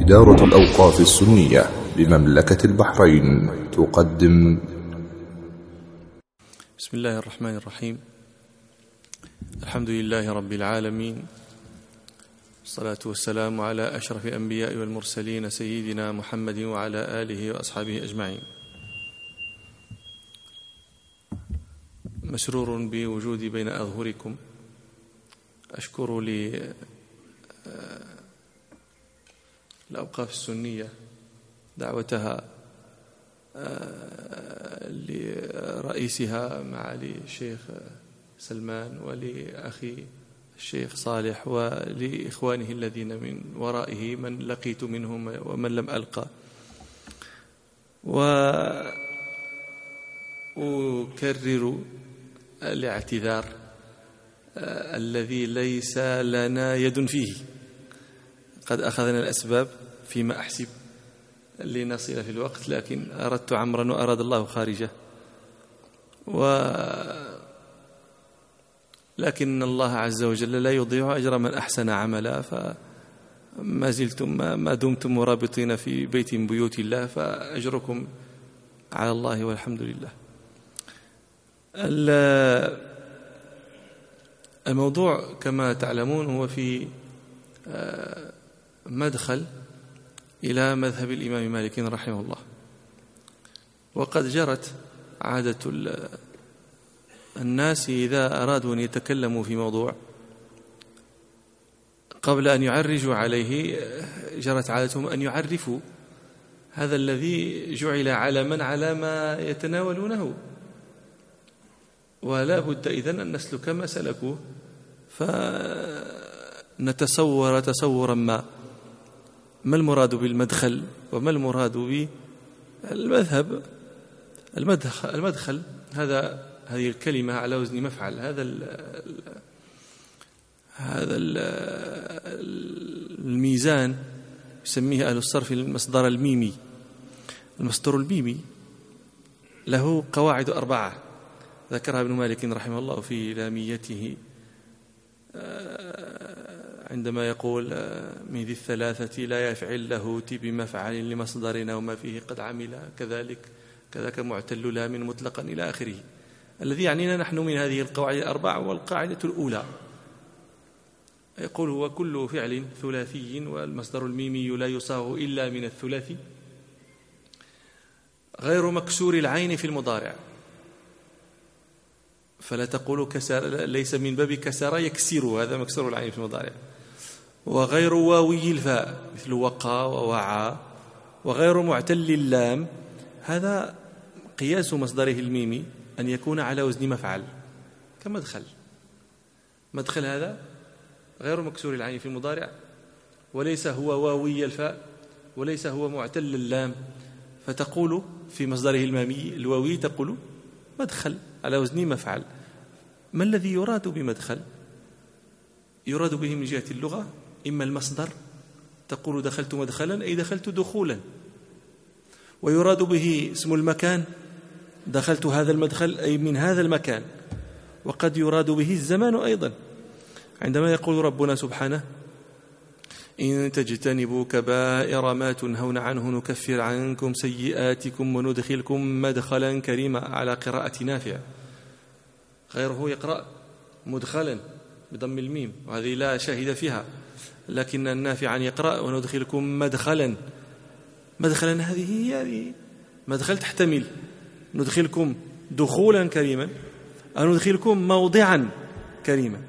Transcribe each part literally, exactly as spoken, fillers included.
إدارة الأوقاف السنية بمملكة البحرين تقدم. بسم الله الرحمن الرحيم. الحمد لله رب العالمين، والصلاة والسلام على أشرف الأنبياء والمرسلين سيدنا محمد وعلى آله وأصحابه أجمعين. مسرور بوجودي بين أظهركم. أشكر لي الأوقاف السنية دعوتها لرئيسها معالي الشيخ سلمان ولأخي الشيخ صالح ولإخوانه الذين من ورائه من لقيت منهم ومن لم ألقى، وأكرر الاعتذار الذي ليس لنا يد فيه. قد أخذنا الأسباب فيما أحسب لنصل في الوقت، لكن أردت عمرا وأراد الله خارجه، و لكن الله عز وجل لا يضيع أجر من أحسن عملا، فما زلتم ما دمتم مرابطين في بيت من بيوت الله فأجركم على الله والحمد لله. الموضوع كما تعلمون هو في مدخل إلى مذهب الإمام مالك رحمه الله، وقد جرت عادة الناس إذا أرادوا أن يتكلموا في موضوع قبل أن يعرجوا عليه جرت عادتهم أن يعرفوا هذا الذي جعل علما على ما يتناولونه، ولا بد إذن أن نسلك ما سلكوه فنتصور تصورا ما ما المراد بالمدخل وما المراد بالمذهب. المدخل, المدخل هذا هذه الكلمة على وزن مفعل. هذا ال هذا ال الميزان يسميه أهل الصرف المصدر الميمي. المصدر الميمي له قواعد أربعة ذكرها ابن مالك رحمه الله في لاميته عندما يقول من ذي الثلاثة لا يفعل له تي بمفعل لمصدرنا وما فيه قد عمل كذلك كذاك معتل لام مطلقا إلى آخره. الذي يعنينا نحن من هذه القواعد الأربعة والقاعدة الأولى يقول هو كل فعل ثلاثي والمصدر الميمي لا يصاغ إلا من الثلاثي غير مكسور العين في المضارع، فلا تقول كسر، ليس من باب كسر يكسر، هذا مكسور العين في المضارع، وغير واوي الفاء مثل وقى ووعى، وغير معتل اللام، هذا قياس مصدره الميمي أن يكون على وزن مفعل كمدخل. مدخل هذا غير مكسور العين في المضارع، وليس هو واوي الفاء، وليس هو معتل اللام، فتقول في مصدره الميمي الواوي تقول مدخل على وزن مفعل. ما الذي يراد بمدخل؟ يراد به من جهة اللغة إما المصدر، تقول دخلت مدخلا أي دخلت دخولا، ويراد به اسم المكان، دخلت هذا المدخل أي من هذا المكان، وقد يراد به الزمان أيضا، عندما يقول ربنا سبحانه إن تجتنبوا كبائر ما تنهون عنه نكفر عنكم سيئاتكم وندخلكم مدخلا كريما، على قراءة نافع. غيره يقرأ مدخلا بضم الميم وهذه لا شاهد فيها، لكن النافع يقرأ وندخلكم مدخلا. مدخلا هذه هي مدخل تحتمل ندخلكم دخولا كريما أو ندخلكم موضعا كريما.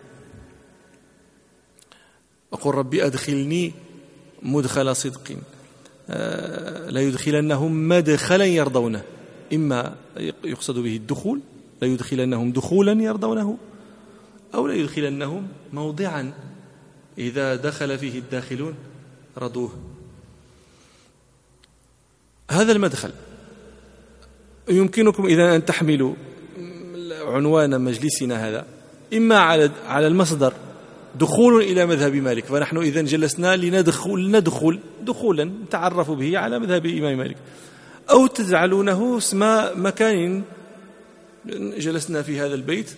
وقل ربي أدخلني مدخل صدق لا يدخلنهم مدخلا يرضونه، إما يقصد به الدخول لا يدخلنهم دخولا يرضونه، أو لا يدخلنهم موضعا إذا دخل فيه الداخلون رضوه. هذا المدخل يمكنكم إذا أن تحملوا عنوان مجلسنا هذا إما على على المصدر دخول إلى مذهب مالك، فنحن إذن جلسنا لندخل ندخل دخولا نتعرف به على مذهب الإمام مالك، أو تجعلونه اسم مكان جلسنا في هذا البيت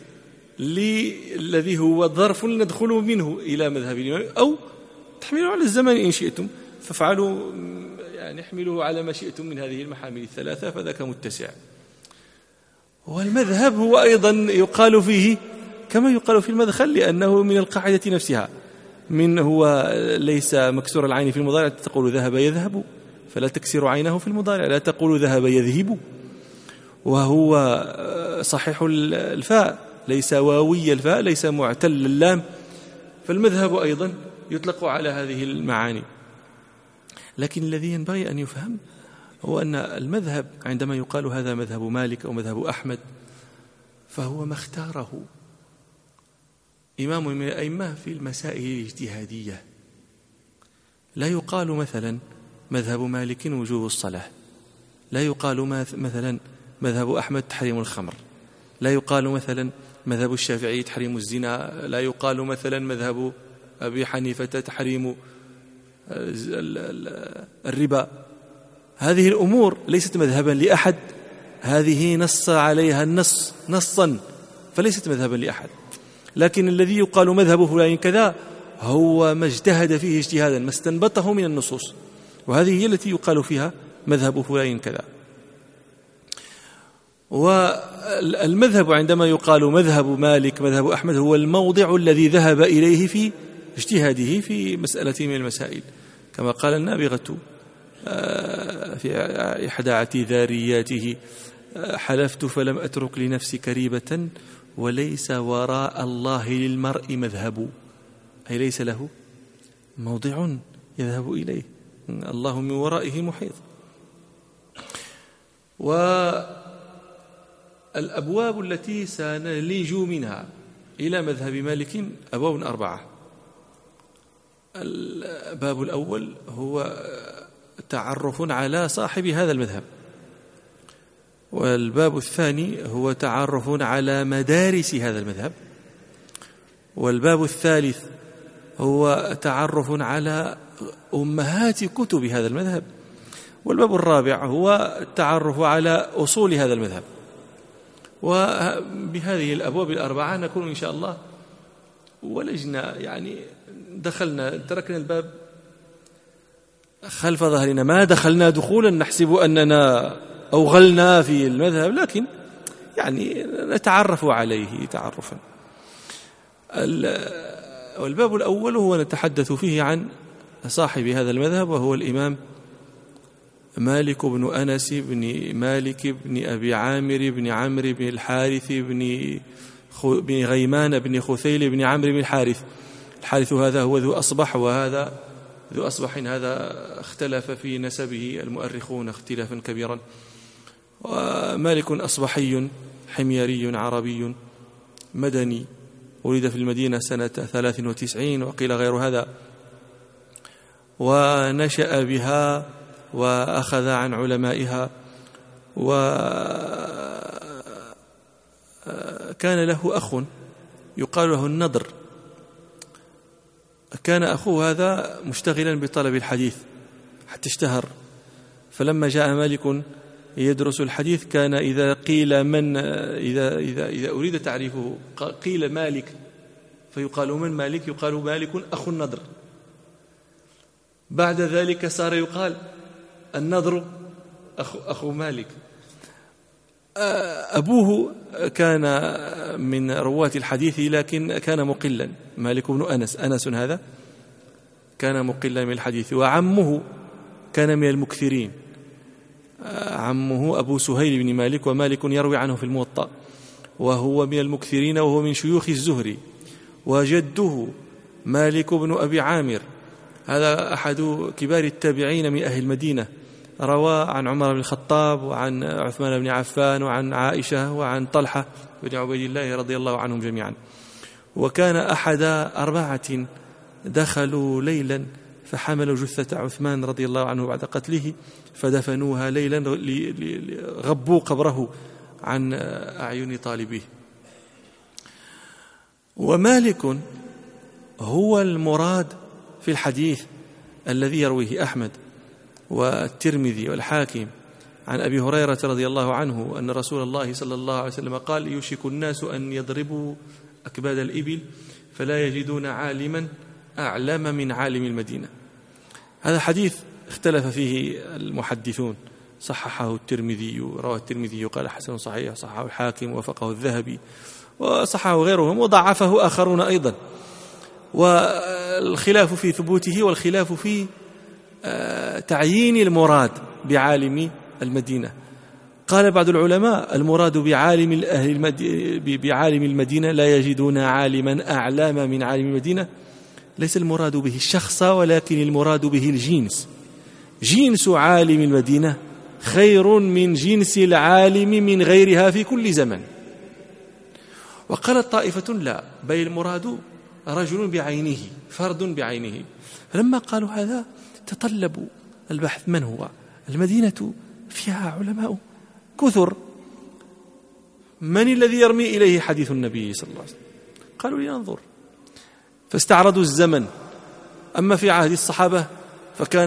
الذي هو ظرف ندخل منه إلى مذهب الإمام، أو تحملوا على الزمان إن شئتم، فافعلوا يعني احملوه على ما شئتم من هذه المحامل الثلاثة فذاك متسع. والمذهب هو أيضا يقال فيه كما يقال في المدخل، لأنه من القاعدة نفسها، من هو ليس مكسور العين في المضارع تقول ذهب يذهب، فلا تكسر عينه في المضارع، لا تقول ذهب يذهب. وهو صحيح الفاء ليس واوي الفاء، ليس معتل اللام، فالمذهب أيضا يطلق على هذه المعاني. لكن الذي ينبغي أن يفهم هو أن المذهب عندما يقال هذا مذهب مالك أو مذهب أحمد فهو ما اختاره إمام من الأئمة في المسائل الاجتهادية. لا يقال مثلا مذهب مالك وجوب الصلاة، لا يقال مثلا مذهب أحمد تحريم الخمر، لا يقال مثلا مذهب الشافعي تحريم الزنا، لا يقال مثلا مذهب أبي حنيفة تحريم الربا. هذه الأمور ليست مذهبا لأحد، هذه نص عليها النص نصا، فليست مذهبا لأحد. لكن الذي يقال مذهب فلان كذا هو ما اجتهد فيه اجتهادا، ما استنبطه من النصوص، وهذه هي التي يقال فيها مذهب فلان كذا. والمذهب عندما يقال مذهب مالك مذهب أحمد هو الموضع الذي ذهب إليه في اجتهاده في مسألة من المسائل، كما قال النابغة في إحدى اعتذارياته: حلفت فلم أترك لنفسي كريبة وليس وراء الله للمرء مذهب، أي ليس له موضع يذهب إليه، الله من ورائه محيط. والأبواب التي سنلج منها إلى مذهب مالك أبواب أربعة. الباب الأول هو تعرف على صاحب هذا المذهب، والباب الثاني هو تعرف على مدارس هذا المذهب، والباب الثالث هو تعرف على أمهات كتب هذا المذهب، والباب الرابع هو التعرف على أصول هذا المذهب. وبهذه الأبواب الأربعة نكون إن شاء الله ولجنا، يعني دخلنا تركنا الباب خلف ظهرنا، ما دخلنا دخولا نحسب أننا أوغلنا في المذهب، لكن يعني نتعرف عليه تعرفا. والباب الأول هو نتحدث فيه عن صاحب هذا المذهب، وهو الإمام مالك بن أنس بن مالك بن أبي عامر بن عمرو بن الحارث بن بن غيمان بن خثيل بن عمرو بن الحارث. الحارث هذا هو ذو أصبح، وهذا ذو أصبح هذا اختلف في نسبه المؤرخون اختلافا كبيرا. ومالك أصبحي حميري عربي مدني، ولد في المدينة سنة ثلاث وتسعين وقيل غير هذا، ونشأ بها وأخذ عن علمائها، وكان له أخ يقال له النضر. كان أخوه هذا مشتغلا بطلب الحديث حتى اشتهر، فلما جاء مالك يدرس الحديث كان إذا قيل من إذا إذا إذا أريد تعريفه قيل مالك فيقال من مالك، يقال مالك أخو النضر. بعد ذلك صار يقال النضر أخو, أخو مالك. أبوه كان من رواة الحديث لكن كان مقلا، مالك بن أنس أنس هذا كان مقلا من الحديث. وعمه كان من المكثرين، عمه أبو سهيل بن مالك، ومالك يروي عنه في الموطأ، وهو من المكثرين وهو من شيوخ الزهري. وجده مالك بن أبي عامر هذا أحد كبار التابعين من أهل المدينة، روى عن عمر بن الخطاب وعن عثمان بن عفان وعن عائشة وعن طلحة بن عبيد الله رضي الله عنهم جميعا. وكان أحد أربعة دخلوا ليلا فحملوا جثة عثمان رضي الله عنه بعد قتله فدفنوها ليلا، غبوا قبره عن أعين طالبيه. ومالك هو المراد في الحديث الذي يرويه أحمد والترمذي والحاكم عن أبي هريرة رضي الله عنه أن رسول الله صلى الله عليه وسلم قال: يوشك الناس أن يضربوا أكباد الإبل فلا يجدون عالما أعلم من عالم المدينة. هذا حديث اختلف فيه المحدثون، صححه الترمذي، رواه الترمذي قال حسن صحيح، صححه الحاكم ووافقه الذهبي وصححه غيرهم وضعفه آخرون أيضا. والخلاف في ثبوته والخلاف في تعيين المراد بعالم المدينة. قال بعض العلماء المراد بعالم بعالم المدينة لا يجدون عالما أعلم من عالم المدينة، ليس المراد به الشخص ولكن المراد به الجنس. جنس عالم المدينة خير من جنس العالم من غيرها في كل زمن. وقالت طائفة لا، بل المراد رجل بعينه، فرد بعينه. فلما قالوا هذا تطلبوا البحث من هو. المدينة فيها علماء كثر، من الذي يرمي إليه حديث النبي صلى الله عليه وسلم؟ قالوا لننظر، فاستعرضوا الزمن. أما في عهد الصحابة فكان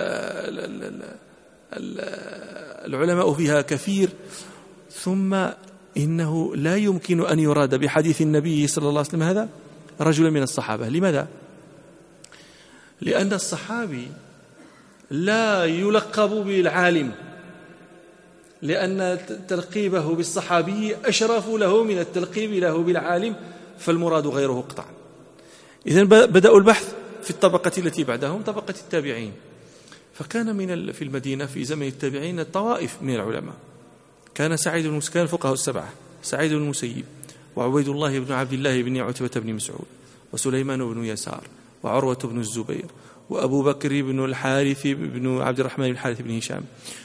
العلماء فيها كثير، ثم إنه لا يمكن أن يراد بحديث النبي صلى الله عليه وسلم هذا رجلا من الصحابة. لماذا؟ لأن الصحابي لا يلقب بالعالم، لأن تلقيبه بالصحابي أشرف له من التلقيب له بالعالم، فالمراد غيره قطعا. إذن بدأوا البحث في الطبقة التي بعدهم، طبقة التابعين. فكان من في المدينة في زمن التابعين الطوائف من العلماء. كان سعيد بن مسكان فقهاء السبعة، سعيد بن المسيب، وعبيد الله بن عبد الله بن عتبة بن مسعود، وسليمان بن يسار، وعروة بن الزبير، وأبو بكر بن الحارث بن عبد الرحمن بن الحارث بن هشام،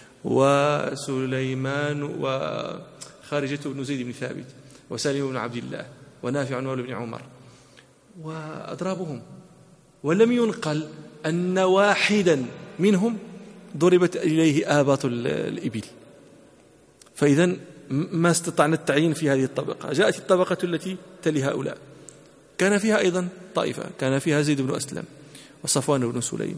وسليمان وخارجة بن زيد بن ثابت، وسالم بن عبد الله، ونافع مولى بن عمر، وأضرابهم. ولم ينقل أن واحدا منهم ضربت إليه آباط الإبل. فإذن ما استطعنا التعيين في هذه الطبقة. جاءت الطبقة التي تلي هؤلاء، كان فيها أيضا طائفة، كان فيها زيد بن أسلم، وصفوان بن سليم،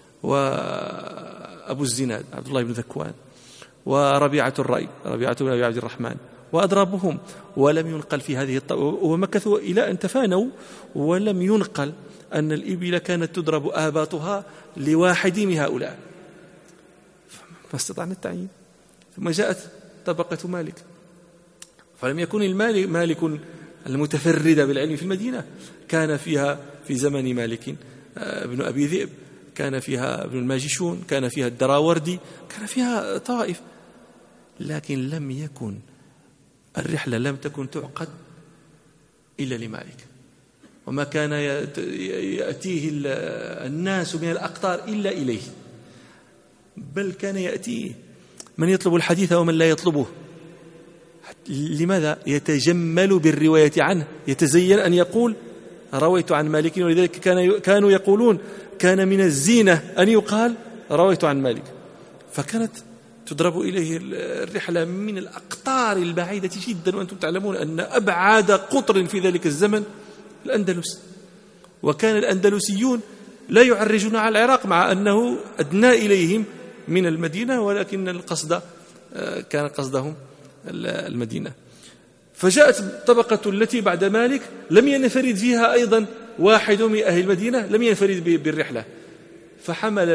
وأبو الزناد عبد الله بن ذكوان، وربيعة الرأي ربيعة بن أبي عبد الرحمن، وأضرابهم. ولم ينقل في هذه الطبقة، ومكثوا إلى أن تفانوا، ولم ينقل أن الإبل كانت تضرب آباطها لواحد من هؤلاء. ما استطعنا التعيين. ثم جاءت طبقة مالك، فلم يكن المالك مالك المتفرد بالعلم في المدينة، كان فيها في زمن مالك ابن أبي ذئب، كان فيها ابن الماجشون، كان فيها الدراوردي، كان فيها طائف. لكن لم يكن الرحلة لم تكن تعقد إلا لمالك، وما كان يأتيه الناس من الأقطار إلا إليه، بل كان يأتيه من يطلب الحديث ومن لا يطلبه. لماذا؟ يتجمل بالرواية عنه، يتزين أن يقول رويت عن مالك. ولذلك كان كانوا يقولون كان من الزينة أن يقال رويت عن مالك. فكانت تضرب إليه الرحلة من الأقطار البعيدة جدا، وأنتم تعلمون أن أبعد قطر في ذلك الزمن الأندلس، وكان الأندلسيون لا يعرجون على العراق مع أنه أدنى إليهم من المدينة، ولكن القصد كان قصدهم المدينة. فجاءت الطبقة التي بعد مالك لم ينفرد فيها أيضا واحد من أهل المدينة، لم ينفرد بالرحلة. فحمل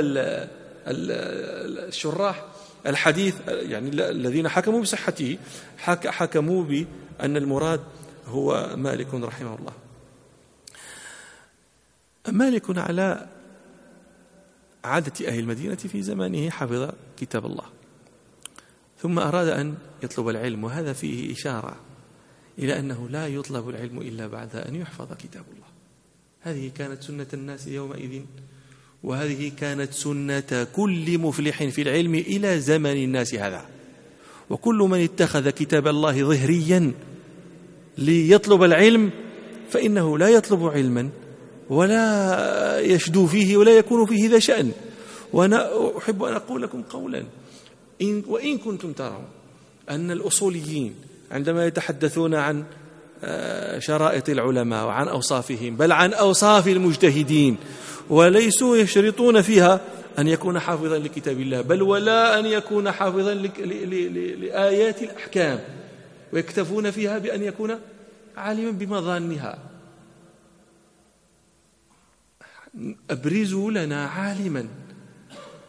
الشراح الحديث يعني الذين حكموا بصحته حكموا بأن المراد هو مالك رحمه الله. مالك على عادة أهل المدينة في زمانه حفظ كتاب الله، ثم أراد أن يطلب العلم، وهذا فيه إشارة إلى أنه لا يطلب العلم إلا بعد أن يحفظ كتاب الله. هذه كانت سنة الناس يومئذ، وهذه كانت سنة كل مفلح في العلم إلى زمن الناس هذا. وكل من اتخذ كتاب الله ظهريا ليطلب العلم فإنه لا يطلب علما ولا يشدو فيه ولا يكون فيه ذا شأن. وأنا أحب أن أقول لكم قولا، إن وإن كنتم ترون أن الأصوليين عندما يتحدثون عن شرائط العلماء وعن أوصافهم، بل عن أوصاف المجتهدين، وليسوا يشرطون فيها أن يكون حافظا لكتاب الله، بل ولا أن يكون حافظا لآيات الأحكام، ويكتفون فيها بأن يكون عالما بمظانها. أبرزوا لنا عالما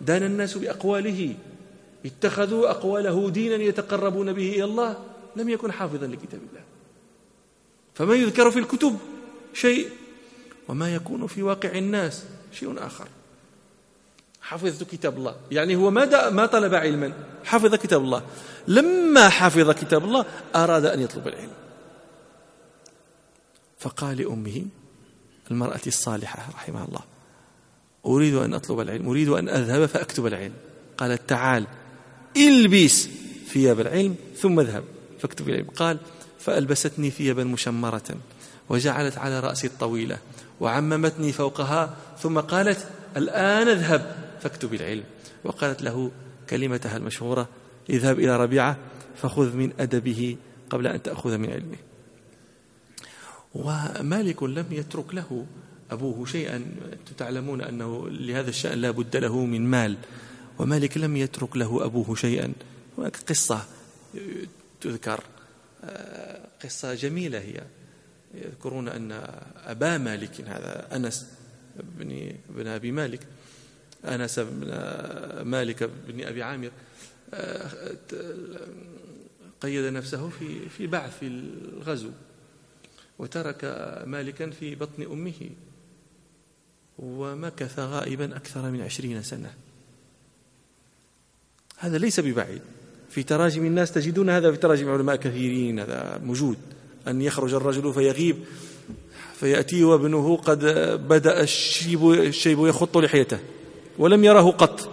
دان الناس بأقواله، اتخذوا أقواله دينا يتقربون به إلى الله، لم يكن حافظا لكتاب الله. فما يذكر في الكتب شيء، وما يكون في واقع الناس شيء آخر. حفظت كتاب الله، يعني هو ما ما طلب علما، حفظ كتاب الله. لما حفظ كتاب الله أراد أن يطلب العلم، فقال لأمه المرأة الصالحة رحمها الله: أريد أن أطلب العلم، أريد أن أذهب فأكتب العلم. قالت: تعال البس ثياب العلم ثم اذهب فاكتب العلم. قال: فألبستني ثيابا مشمرة وجعلت على رأسي الطويلة وعممتني فوقها، ثم قالت: الآن اذهب فاكتب العلم. وقالت له كلمتها المشهورة: اذهب إلى ربيعة فخذ من أدبه قبل أن تأخذ من علمه. ومالك لم يترك له أبوه شيئا، تعلمون أنه لهذا الشأن لا بد له من مال، ومالك لم يترك له أبوه شيئا. هناك قصة تذكر، قصة جميلة هي، يذكرون أن أبا مالك، هذا أنس بن, بن أبي مالك، أنس بن مالك بن أبي عامر، قيد نفسه في في بعث في الغزو، وترك مالكا في بطن أمه، ومكث غائبا أكثر من عشرين سنة. هذا ليس ببعيد، في تراجم الناس تجدون هذا، في تراجم علماء كثيرين هذا موجود، أن يخرج الرجل فيغيب فيأتي وابنه قد بدأ الشيب, الشيب يخط لحيته ولم يره قط،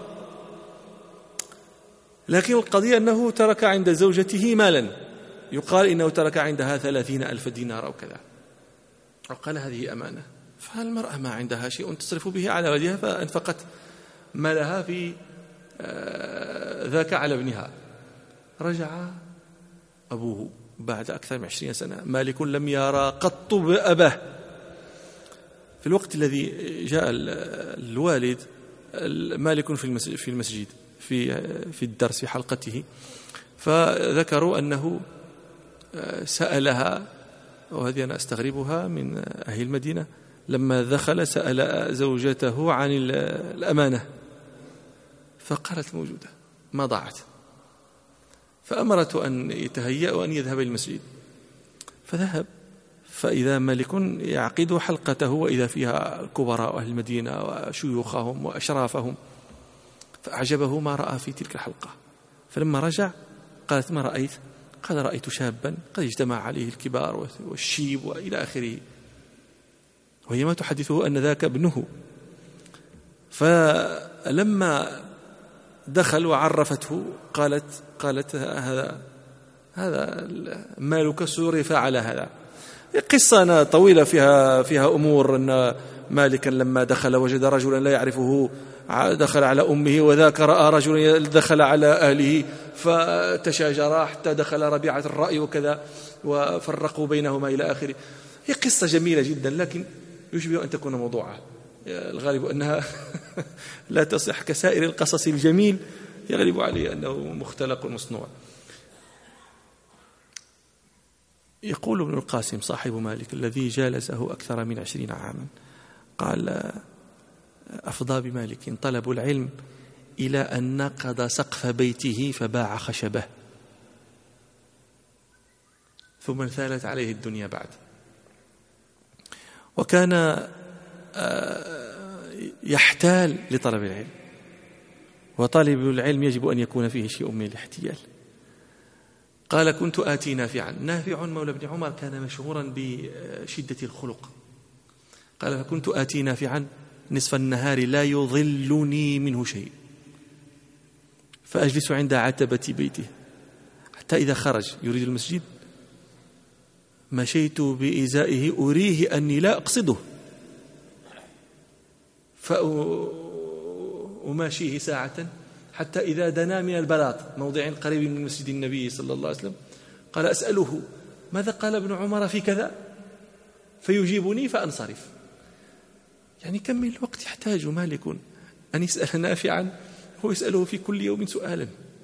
لكن القضية أنه ترك عند زوجته مالا، يقال إنه ترك عندها ثلاثين ألف دينار أو كذا، وقال هذه أمانة. فالمرأة ما عندها شيء تصرف به على ولدها، فأنفقت مالها في ذاك على ابنها. رجع أبوه بعد أكثر من عشرين سنة، مالك لم يرى قط أباه. في الوقت الذي جاء الوالد، مالك في المسجد في في الدرس في حلقته، فذكروا أنه سألها، وهذه أنا أستغربها من أهل المدينة، لما دخل سأل زوجته عن الأمانة فقالت موجودة ما ضاعت، فأمرته أن يتهيأ وأن يذهب إلى المسجد. فذهب، فإذا مالك يعقد حلقته وإذا فيها كبراء أهل المدينة وشيوخهم وأشرافهم، فأعجبه ما رأى في تلك الحلقة. فلما رجع قالت: ما رأيت؟ قال: رأيت شابا قد اجتمع عليه الكبار والشيب وإلى آخره، وهي ما تحدثه أن ذاك ابنه. فلما دخل وعرفته قالت قالت هذا هذا مالك صرف على هذا. قصة طويلة فيها فيها أمور، أن مالكا لما دخل وجد رجلا لا يعرفه، دخل على أمه، وذاك رأى رجلا دخل على أهله فتشاجرا حتى دخل ربيعة الرأي وكذا، وفرقوا بينهما إلى آخره. هي قصة جميلة جدا، لكن يشبه أن تكون موضوعة، الغالب أنها لا تصح كسائر القصص الجميل، يغلب عليه أنه مختلق مصنوع. يقول ابن القاسم صاحب مالك الذي جالسه أكثر من عشرين عاما، قال: أفضى بمالك طلب العلم إلى أن نقض سقف بيته فباع خشبه، ثم انثالت عليه الدنيا بعد. وكان يحتال لطلب العلم، وطالب العلم يجب أن يكون فيه شيء من الاحتيال. قال: كنت آتي نافعا. نافع مولى ابن عمر كان مشهورا بشدة الخلق. قال: فكنت آتي نافعا نصف النهار لا يظلني منه شيء، فأجلس عند عتبة بيته حتى إذا خرج يريد المسجد مشيت بإزائه أريه أني لا أقصده، فأماشيه ساعة حتى إذا دنا من البلاط موضع قريب من مسجد النبي صلى الله عليه وسلم قال: أسأله ماذا قال ابن عمر في كذا، فيجيبني فأنصرف. يعني كم من الوقت يحتاج مالك أن يسأل نافعا، هو يسأله في كل يوم سؤالا.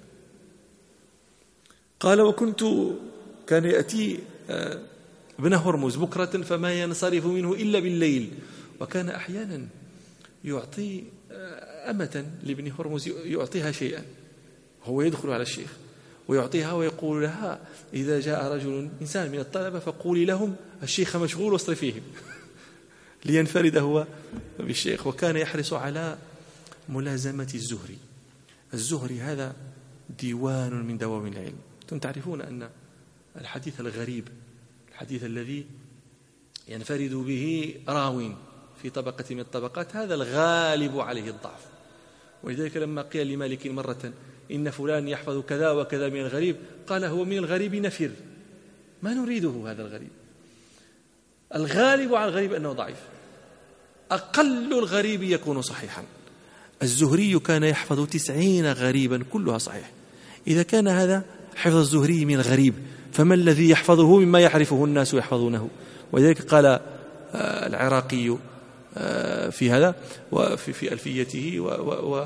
قال: وكنت كان يأتي ابن هرمز بكرة فما ينصرف منه إلا بالليل، وكان أحيانا يعطي أمة لابن هرمز يعطيها شيئا، هو يدخل على الشيخ ويعطيها ويقول لها إذا جاء رجل إنسان من الطلبة فقولي لهم الشيخ مشغول واصرفيهم لينفرد هو بالشيخ. وكان يحرص على ملازمة الزهري. الزهري هذا ديوان من دواوين العلم. أنتم تعرفون أن الحديث الغريب، الحديث الذي ينفرد به راو في طبقة من الطبقات، هذا الغالب عليه الضعف. ولذلك لما قيل لمالك مرة إن فلان يحفظ كذا وكذا من الغريب، قال هو من الغريب نفر، ما نريده هذا الغريب. الغالب على الغريب أنه ضعيف، أقل الغريب يكون صحيحا. الزهري كان يحفظ تسعين غريبا كلها صحيح. إذا كان هذا حفظ الزهري من الغريب، فما الذي يحفظه مما يعرفه الناس يحفظونه؟ ولذلك قال العراقي في هذا وفي في ألفيته و و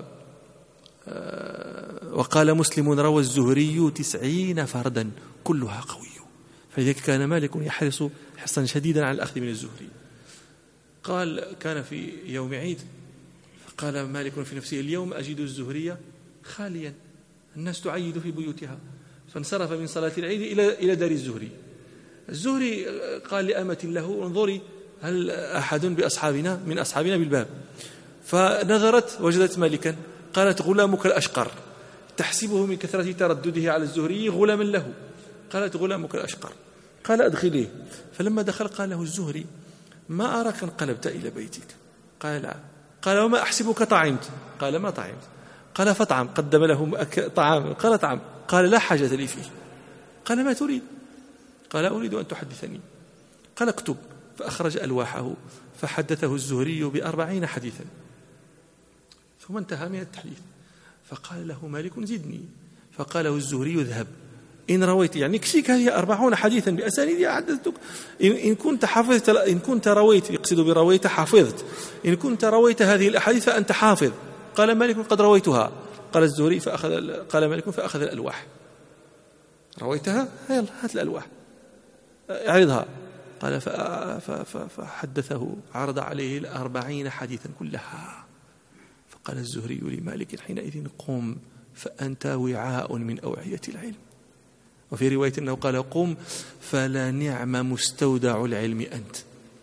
وقال مسلم روى الزهري تسعين فردا كلها قوي. فلذلك كان مالك يحرص حرصا شديدا على الأخذ من الزهري. قال كان في يوم عيد فقال مالك في نفسه اليوم أجد الزهري خاليا، الناس تعيد في بيوتها، فانصرف من صلاة العيد إلى إلى دار الزهري. الزهري قال لأمة له انظري هل أحد بأصحابنا من أصحابنا بالباب، فنظرت وجدت مالكا. قالت غلامك الأشقر، تحسبه من كثرة تردده على الزهري غلاما له. قالت غلامك الأشقر، قال أدخليه. فلما دخل قال له الزهري ما أراك انقلبت إلى بيتك؟ قال لا. قال وما أحسبك طعمت؟ قال ما طعمت. قال فطعم. قدم له طعام، قال طعم. قال لا حاجة لي فيه. قال ما تريد؟ قال أريد أن تحدثني. قال اكتب. فأخرج ألواحه فحدثه الزهري بأربعين حديثا، ثم انتهى من التحديث. فقال له مالك زدني. فقال له الزهري اذهب إن رويت، يعني كشيك هذه أربعون حديثا بأسانيد حدثتك، إن كنت حافظت، إن كنت رويت، يقصد برويت حافظت، إن كنت رويت هذه الأحاديث فأنت حافظ. قال مالك قد رويتها. قال الزهري فأخذ قال مالك فأخذ الألواح. رويتها؟ يلا هات الألواح اعرضها. قال فحدثه عرض عليه الأربعين حديثا كلها. فقال الزهري لمالك حينئذ قم فأنت وعاء من أوعية العلم. وفي رواية أنه قال قم فلا نعم مستودع العلم أنت.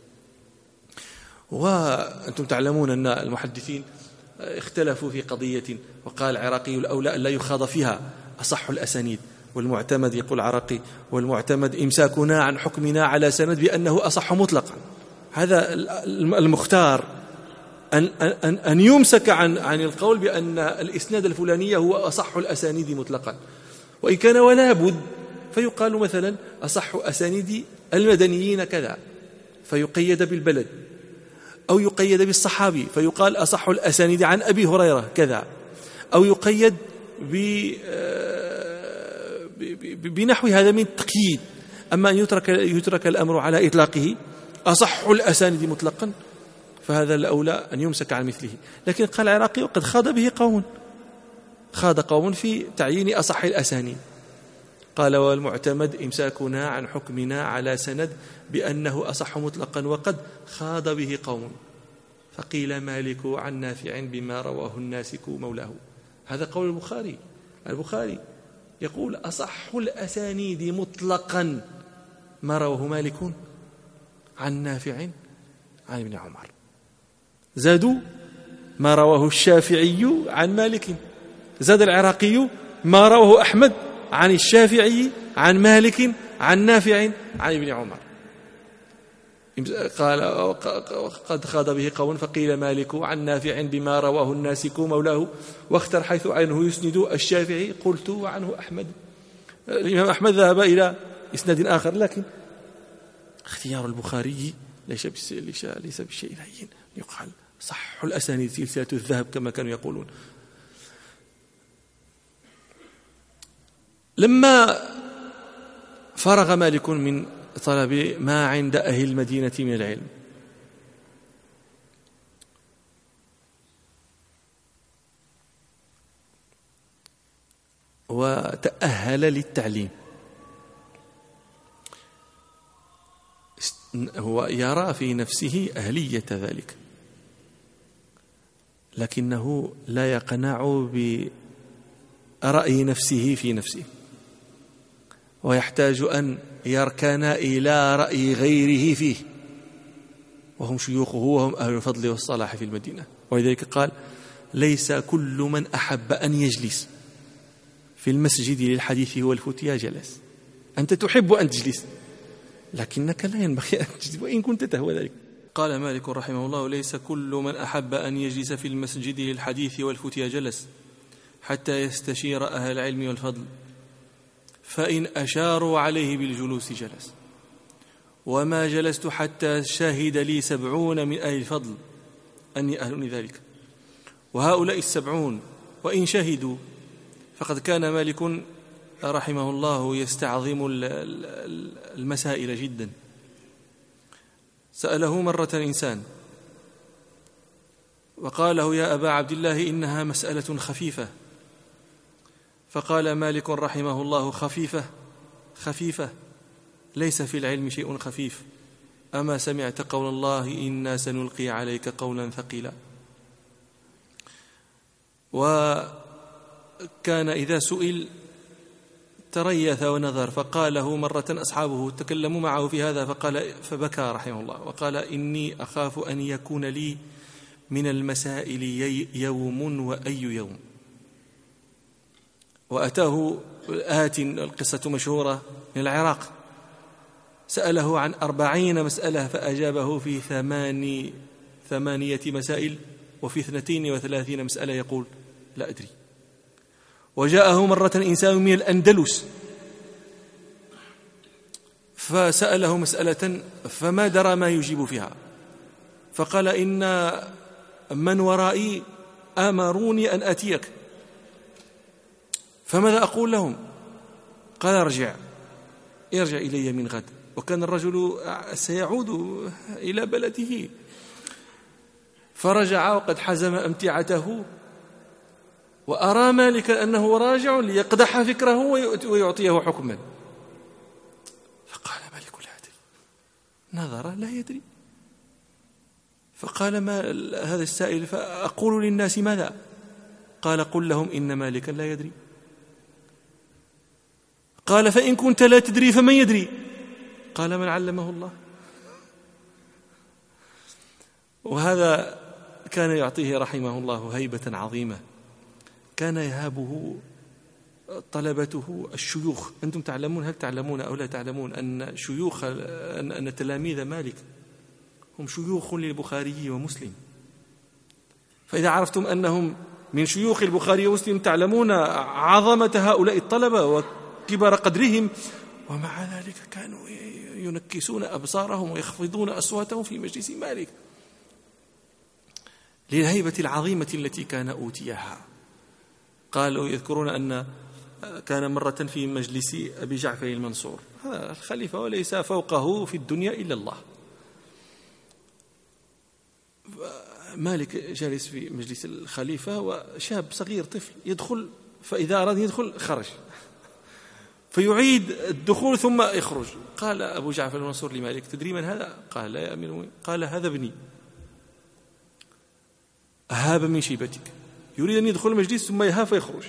وأنتم تعلمون أن المحدثين اختلفوا في قضية، وقال العراقي الأولى أن لا يخاض فيها أصح الأسانيد، والمعتمد يقول العراقي والمعتمد إمساكنا عن حكمنا على سند بأنه أصح مطلقا. هذا المختار أن, أن, أن يمسك عن, عن القول بأن الإسناد الفلاني هو أصح الأسانيد مطلقا، وإن كان ولا بد فيقال مثلا أصح أسانيد المدنيين كذا فيقيد بالبلد، أو يقيد بالصحابي فيقال أصح الأسانيد عن أبي هريرة كذا، أو يقيد بنحو هذا من التقييد. أما أن يترك, يترك الأمر على إطلاقه أصح الأسانيد مطلقا فهذا الأولى أن يمسك عن مثله. لكن قال العراقي وقد خاض به قوم، خاض قوم في تعيين أصح الأسانيد. قال والمعتمد إمساكنا عن حكمنا على سند بأنه أصح مطلقا، وقد خاض به قوم. فقيل مالك عن نافع بما رواه الناسك مولاه. هذا قول البخاري. البخاري يقول أصح الأسانيد مطلقا ما رواه مالك عن نافع عن ابن عمر. زادوا ما رواه الشافعي عن مالك. زاد العراقي ما رواه أحمد عن الشافعي عن مالك عن نافع عن ابن عمر. قال قد خاض به قوم فقيل مالك عن نافع بما رواه الناسك مولاه، واختر حيث عينه يسند الشافعي قلت وعنه أحمد. الإمام أحمد ذهب إلى إسناد آخر، لكن اختيار البخاري ليس ليس بالشيء هين. يقال صح الأسانيد سلسلة الذهب كما كانوا يقولون. لما فرغ مالك من طلب ما عند أهل المدينة من العلم وتأهل للتعليم، هو يرى في نفسه أهلية ذلك، لكنه لا يقنع برأي نفسه في نفسه، ويحتاج أن يركن إلى رأي غيره فيه، وهم شيوخه وهم أهل الفضل والصلاح في المدينة. ولذلك قال: ليس كل من أحب أن يجلس في المسجد للحديث والفتيا جلس. أنت تحب أن تجلس، لكنك لا ينبغي أن تجلس وإن كنت تهوى ذلك. قال مالك رحمه الله: ليس كل من أحب أن يجلس في المسجد للحديث والفتيا جلس حتى يستشير أهل العلم والفضل، فإن أشاروا عليه بالجلوس جلس. وما جلست حتى شهد لي سبعون من أهل الفضل أني أهل لذلك، وهؤلاء السبعون وإن شهدوا فقد كان مالك رحمه الله يستعظم المسائل جدا. سأله مرة إنسان وقال له: يا أبا عبد الله، إنها مسألة خفيفة. فقال مالك رحمه الله: خفيفة خفيفة ليس في العلم شيء خفيف. أما سمعت قول الله: إنا سنلقي عليك قولا ثقيلا؟ وكان إذا سئل تريث ونظر، فقال له مرة أصحابه تكلموا معه في هذا فقال فبكى رحمه الله وقال: إني أخاف أن يكون لي من المسائل يوم وأي يوم. وأتاه آت القصة مشهورة من العراق، سأله عن أربعين مسألة فأجابه في ثماني ثمانية مسائل، وفي اثنتين وثلاثين مسألة يقول: لا أدري. وجاءه مرة إنسان من الأندلس فسأله مسألة فما درى ما يجيب فيها، فقال: إن من ورائي آمروني أن أتيك، فماذا أقول لهم؟ قال: ارجع ارجع إلي من غد. وكان الرجل سيعود إلى بلده، فرجع وقد حزم أمتعته، وأرى مالكا أنه راجع ليقدح فكره ويعطيه حكما. فقال مالك: لا أدري. نظر لا يدري. فقال ما هذا السائل: فأقول للناس ماذا؟ قال: قل لهم إن مالكا لا يدري. قال: فإن كنت لا تدري فمن يدري؟ قال: من علمه الله. وهذا كان يعطيه رحمه الله هيبة عظيمة، كان يهابه طلبته الشيوخ. أنتم تعلمون، هل تعلمون أو لا تعلمون، أن شيوخ أن تلاميذ مالك هم شيوخ للبخاري ومسلم؟ فإذا عرفتم أنهم من شيوخ البخاري ومسلم تعلمون عظمة هؤلاء الطلبة وكبر قدرهم، ومع ذلك كانوا ينكسون أبصارهم ويخفضون أصواتهم في مجلس مالك للهيبة العظيمة التي كان أوتيها. قالوا يذكرون أن كان مرة في مجلس أبي جعفر المنصور، هذا الخليفة وليس فوقه في الدنيا إلا الله. مالك جالس في مجلس الخليفة وشاب صغير طفل يدخل، فإذا أراد يدخل خرج، فيعيد الدخول ثم يخرج. قال أبو جعفر المنصور لمالك: تدري من هذا؟ قال: لا يا أمير المؤمنين. قال: هذا ابني، أهاب من شيبتك، يريد أن يدخل المجلس ثم يهاب فيخرج.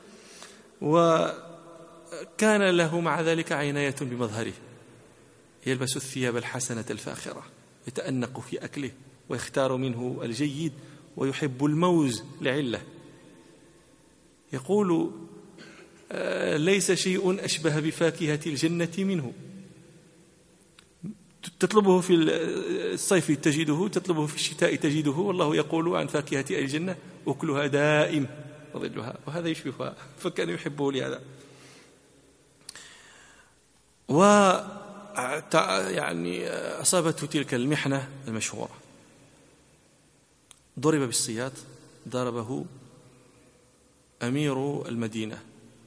وكان له مع ذلك عناية بمظهره، يلبس الثياب الحسنة الفاخرة، يتأنق في أكله ويختار منه الجيد، ويحب الموز لعلة. يقول: ليس شيء أشبه بفاكهة الجنة منه، تطلبه في الصيف تجده، تطلبه في الشتاء تجده، والله يقول عن فاكهة الجنة: أكلها دائم وظلها، وهذا يشبهها، فكان يحبه لهذا. و يعني أصابته تلك المحنة المشهورة، ضرب بالسياط، ضربه أمير المدينة.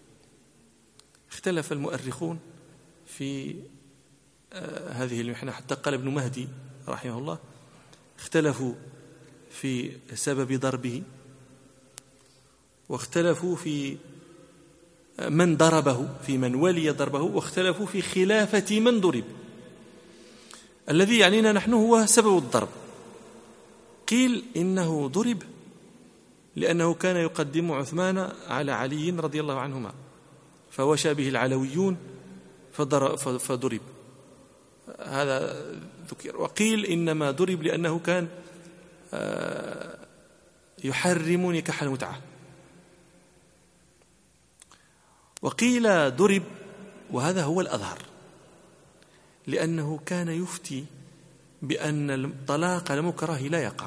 اختلف المؤرخون في هذه المحنة، حتى قال ابن مهدي رحمه الله: اختلفوا في سبب ضربه، واختلفوا في من ضربه، في من ولي ضربه، واختلفوا في خلافة من ضرب. الذي يعنينا نحن هو سبب الضرب. قيل إنه ضرب لأنه كان يقدم عثمان على علي رضي الله عنهما، فوشى به العلويون فضرب. هذا ذكر. وقيل إنما ضرب لأنه كان يحرم نكاح المتعة. وقيل ضرب، وهذا هو الأظهر، لأنه كان يفتي بأن الطلاق المكره لا يقع،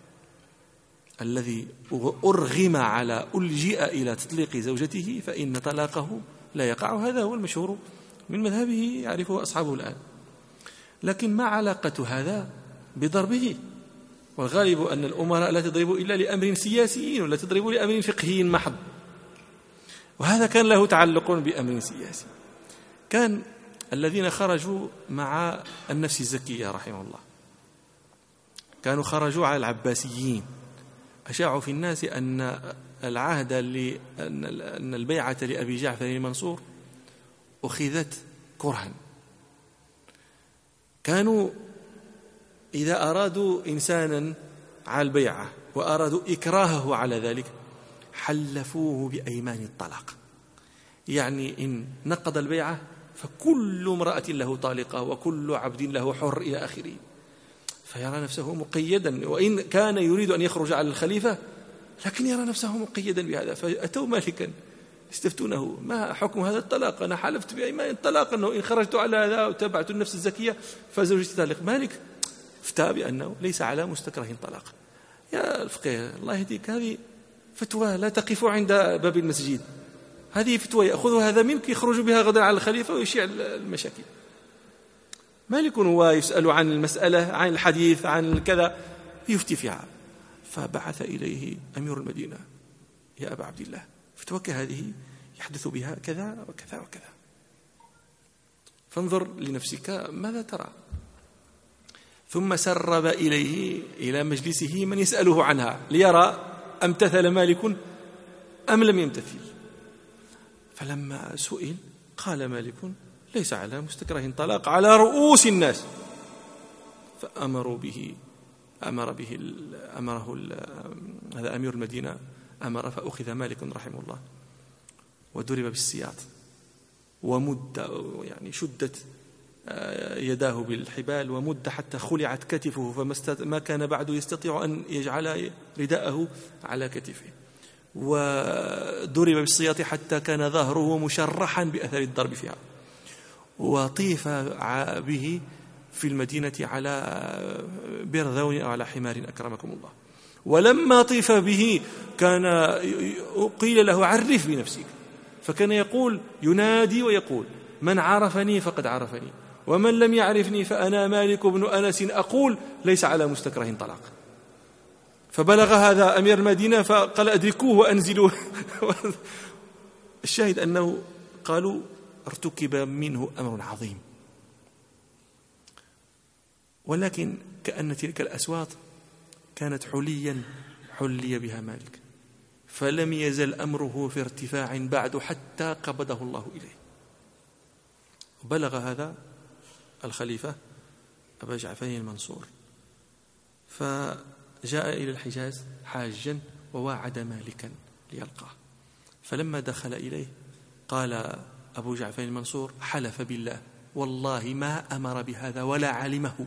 الذي أرغم على ألجئ إلى تطليق زوجته فإن طلاقه لا يقع. هذا هو المشهور من مذهبه يعرفه أصحابه الآن. لكن ما علاقة هذا بضربه؟ والغالب أن الأمراء لا تضرب إلا لأمر سياسي ولا تضرب لأمر فقهي محض، وهذا كان له تعلق بأمر سياسي. كان الذين خرجوا مع النفس الزكية رحمه الله كانوا خرجوا على العباسيين، أشاعوا في الناس أن العهد أن البيعة لأبي جعفر المنصور أخذت كرها. كانوا إذا أرادوا إنسانا على البيعة وأرادوا إكراهه على ذلك حلفوه بأيمان الطلاق، يعني إن نقض البيعة فكل امرأة له طالقة وكل عبد له حر إلى آخره، فيرى نفسه مقيدا. وإن كان يريد أن يخرج على الخليفة لكن يرى نفسه مقيدا بهذا. فأتوا مالكا يستفتونه: ما حكم هذا الطلاق؟ أنا حلفت بأيمان الطلاق أنه إن خرجت على هذا وتبعت النفس الزكية فزوجتي طالق. مالك افتى بأنه ليس على مستكره طلاق. يا الفقيه الله يهديك، هذه فتوى لا تقف عند باب المسجد، هذه فتوى يأخذ هذا منك يخرج بها غدا على الخليفة ويشيع المشاكل. مالك هو يسأل عن المسألة، عن الحديث، عن كذا، يفتي فيها. فبعث إليه أمير المدينة: يا أبا عبد الله، فتوك هذه يحدث بها كذا وكذا وكذا، فانظر لنفسك ماذا ترى. ثم سرب إليه إلى مجلسه من يسأله عنها ليرى امتثل مالك أم لم يمتثل. فلما سئل قال مالك: ليس على مستكره طلاق على رؤوس الناس. فأمروا به أمر به أمره هذا أمير المدينة أمر، فأخذ مالك رحمه الله وضرب بالسياط ومد، يعني شدت يداه بالحبال ومد حتى خلعت كتفه، فما كان بعد يستطيع أن يجعل رداءه على كتفه، وضرب بالسياط حتى كان ظهره مشرحا بأثر الضرب فيها، وطيف به في المدينة على برذون أو على حمار أكرمكم الله. ولما طيف به كان قيل له: عرف بنفسك، فكان يقول ينادي ويقول: من عرفني فقد عرفني، ومن لم يعرفني فأنا مالك بن أنس أقول ليس على مستكره طلاق. فبلغ هذا أمير المدينة فقال: أدركوه وأنزلوه. الشاهد أنه قالوا ارتكب منه أمر عظيم. ولكن كأن تلك الأصوات كانت حليا حلي بها مالك، فلم يزل أمره في ارتفاع بعد حتى قبضه الله إليه. بلغ هذا الخليفة أبا جعفر المنصور، فجاء إلى الحجاز حاجا وواعد مالكا ليلقاه. فلما دخل إليه قال أبو جعفر المنصور: حلف بالله والله ما أمر بهذا ولا علمه.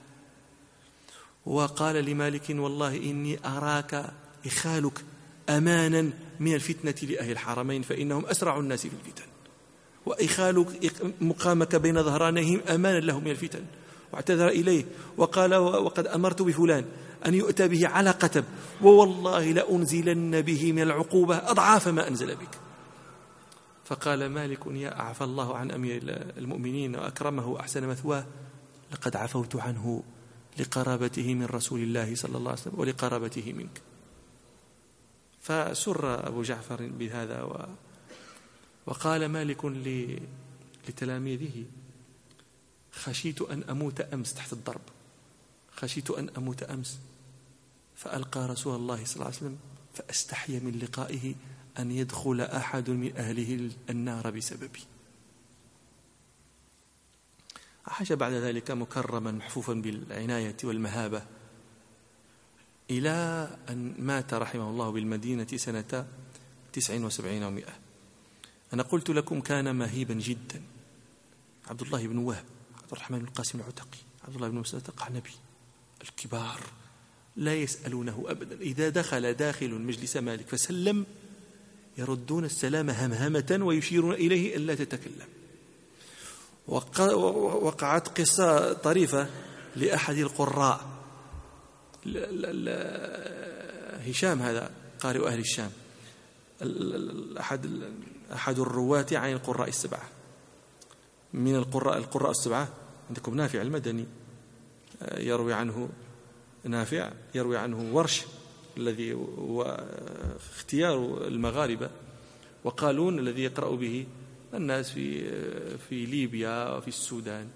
وقال لمالك: والله إني أراك إخالك أمانا من الفتنة لأهل الحرمين، فإنهم أسرع الناس في الفتن، وإخالك مقامك بين ظهرانيهم أمانا لهم من الفتن. واعتذر إليه وقال: وقد أمرت بفلان أن يؤتى به على قتب، ووالله لأنزلن به من العقوبة أضعاف ما أنزل بك. فقال مالك: يا أعفى الله عن أمير المؤمنين وأكرمه وأحسن مثواه، لقد عفوت عنه لقرابته من رسول الله صلى الله عليه وسلم ولقرابته منك. فسر أبو جعفر بهذا و... وقال مالك لتلاميذه: خشيت أن أموت أمس تحت الضرب، خشيت أن أموت أمس، فألقى رسول الله صلى الله عليه وسلم فأستحي من لقائه أن يدخل أحد من أهله النار بسببي. عاش بعد ذلك مكرما محفوفا بالعناية والمهابة، إلى أن مات رحمه الله بالمدينة سنة تسع وسبعين ومائة. أنا قلت لكم كان مهيبا جدا. عبد الله بن وهب، عبد الرحمن بن القاسم العتقي، عبد الله بن مسعود القعنبي، الكبار لا يسألونه أبدا. إذا دخل داخل مجلس مالك فسلم يردون السلام همهمة ويشيرون إليه ألا تتكلم. وقعت قصة طريفة لأحد القراء، هشام هذا قارئ أهل الشام، أحد أحد الرواة عن القراء السبعة، من القراء القراء السبعة عندكم نافع المدني يروي عنه، نافع يروي عنه ورش الذي هو اختيار المغاربة، وقالون الذي يقرأ به الناس في في ليبيا وفي السودان،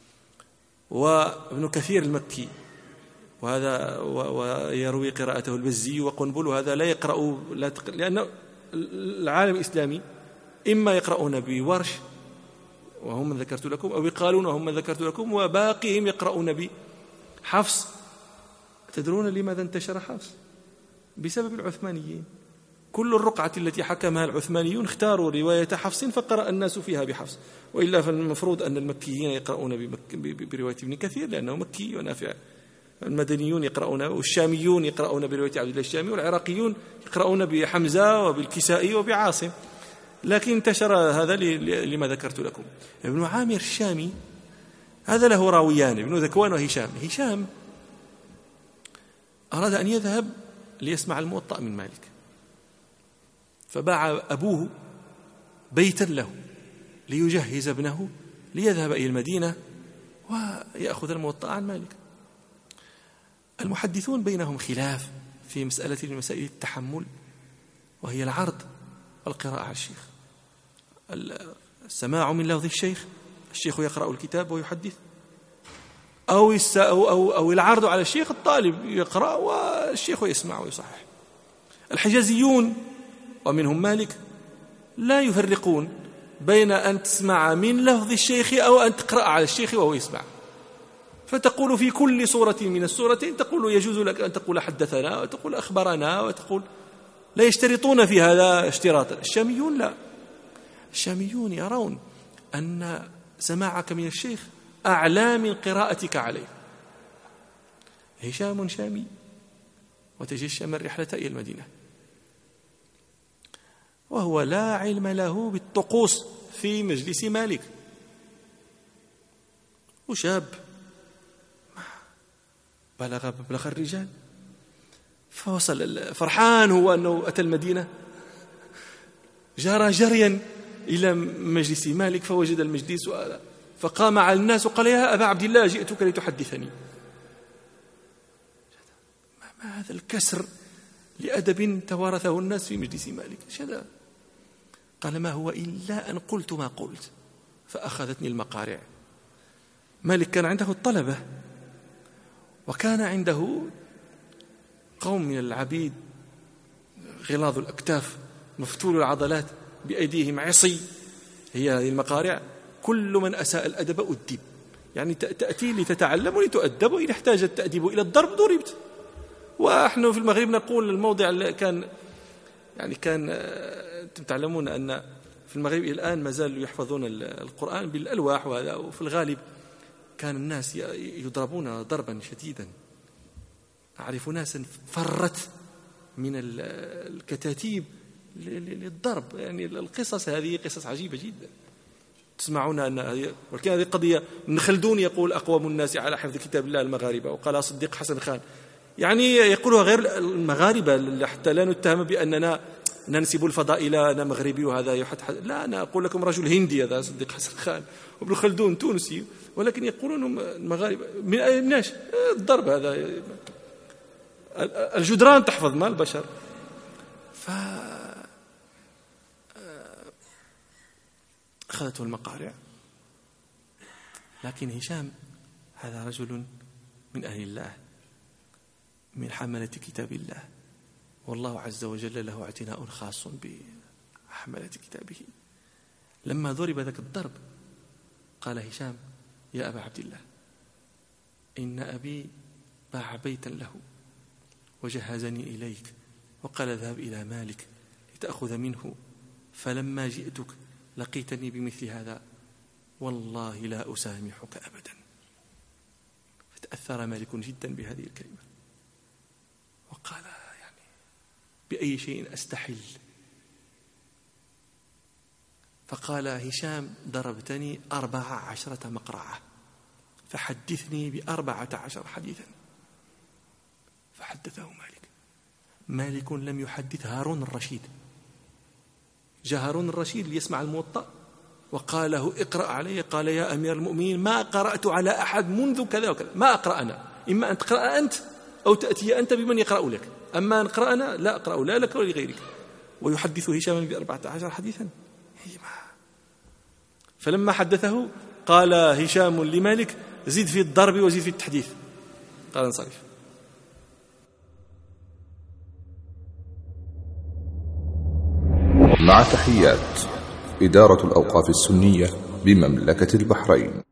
وابن كثير المكي وهذا ويروي قراءته البزي وقنبل، وهذا لا يقرأ لا تق... لأن العالم الإسلامي إما يقرؤون بورش وهم من ذكرت لكم، أو يقالون وهم من ذكرت لكم، وباقيهم يقرؤون بحفص. تدرون لماذا انتشر حفص؟ بسبب العثمانيين. كل الرقعة التي حكمها العثمانيون اختاروا رواية حفص فقرأ الناس فيها بحفص، وإلا فالمفروض أن المكيين يقرؤون برواية ابن كثير لأنه مكي ونافع، المدنيون يقرؤون، والشاميون يقرؤون برواية عبد الله الشامي، والعراقيون يقرؤون بحمزة وبالكسائي وبعاصم. لكن انتشر هذا لما ذكرت لكم. ابن عامر الشامي هذا له راويان، ابن ذكوان وهشام. هشام أراد أن يذهب ليسمع الموطأ من مالك، فباع أبوه بيتا له ليجهز ابنه ليذهب إلى المدينة ويأخذ الموطأ عن مالك. المحدثون بينهم خلاف في مسألة من مسائل التحمل، وهي العرض والقراءة على الشيخ. السماع من لفظ الشيخ، الشيخ يقرأ الكتاب ويحدث، أو أو أو العرض على الشيخ، الطالب يقرأ والشيخ يسمع ويصحح. الحجازيون ومنهم مالك لا يفرقون بين أن تسمع من لفظ الشيخ أو أن تقرأ على الشيخ وهو يسمع، فتقول في كل سورة من السورتين تقول يجوز لك أن تقول حدثنا وتقول أخبرنا وتقول، لا يشترطون في هذا اشتراطا. الشاميون لا، الشاميون يرون أن سماعك من الشيخ أعلى من قراءتك عليه. هشام شامي وتجشم الرحلة إلى المدينة وهو لا علم له بالطقوس في مجلس مالك، وشاب بلغ مبلغ الرجال، فوصل فرحان هو أنه أتى المدينة، جرى جريا إلى مجلس مالك فوجد المجلس، فقام على الناس وقال: يا أبا عبد الله جئتك لتحدثني. ما هذا الكسر لأدب توارثه الناس في مجلس مالك؟ شذا. قال: ما هو إلا أن قلت ما قلت فأخذتني المقارع. مالك كان عنده الطلبة، وكان عنده قوم من العبيد غلاظ الأكتاف مفتول العضلات بأيديهم عصي، هي هذه المقارع. كل من أساء الأدب أدب، يعني تأتي لتتعلم ولتؤدب، وإن احتاج التأديب إلى الضرب ضربت. ونحن في المغرب نقول الموضع كان يعني كان تعلمون أن في المغرب الآن ما زالوا يحفظون القرآن بالألواح، وهذا وفي الغالب كان الناس يضربون ضربا شديدا. أعرف ناسا فرت من الكتاتيب للضرب، يعني القصص هذه قصص عجيبة جدا. تسمعون أن هذه، ولكن هذه قضية. ابن خلدون يقول: أقوم الناس على حفظ كتاب الله المغاربة، وقال صديق حسن خان، يعني يقولها غير المغاربة حتى لا نتهم بأننا ننسب الفضائل أنا مغربي وهذا يحد. لا، أنا أقول لكم رجل هندي هذا صديق حسن خان، وابن خلدون تونسي، ولكن يقولون المغاربة من أيناش الضرب هذا. الجدران تحفظ ما البشر. ف أخذته المقارع. لكن هشام هذا رجل من أهل الله، من حملة كتاب الله، والله عز وجل له اعتناء خاص بحملة كتابه. لما ضرب ذاك الضرب قال هشام: يا أبا عبد الله، إن أبي باع بيتا له وجهزني إليك وقال اذهب إلى مالك لتأخذ منه، فلما جئتك لقيتني بمثل هذا، والله لا أسامحك أبدا. فتأثر مالك جدا بهذه الكلمة وقال يعني بأي شيء أستحل؟ فقال هشام ضربتني أربع عشرة مقرعة فحدثني بأربعة عشر حديثا. فحدثه مالك. مالك لم يحدث هارون الرشيد. جاء هارون الرشيد ليسمع الموطأ وقال له اقرأ علي، قال يا أمير المؤمنين ما قرأت على أحد منذ كذا وكذا، ما أقرأ أنا، إما أن تقرأ أنت أو تأتي أنت بمن يقرأ لك، أما أن أقرأ أنا لا أقرأ لا لك ولا لغيرك. ويحدث هشام بأربعة عشر حديثا. فلما حدثه قال هشام لمالك زيد في الضرب وزيد في التحديث، قال انصرف. مع تحيات إدارة الأوقاف السنية بمملكة البحرين.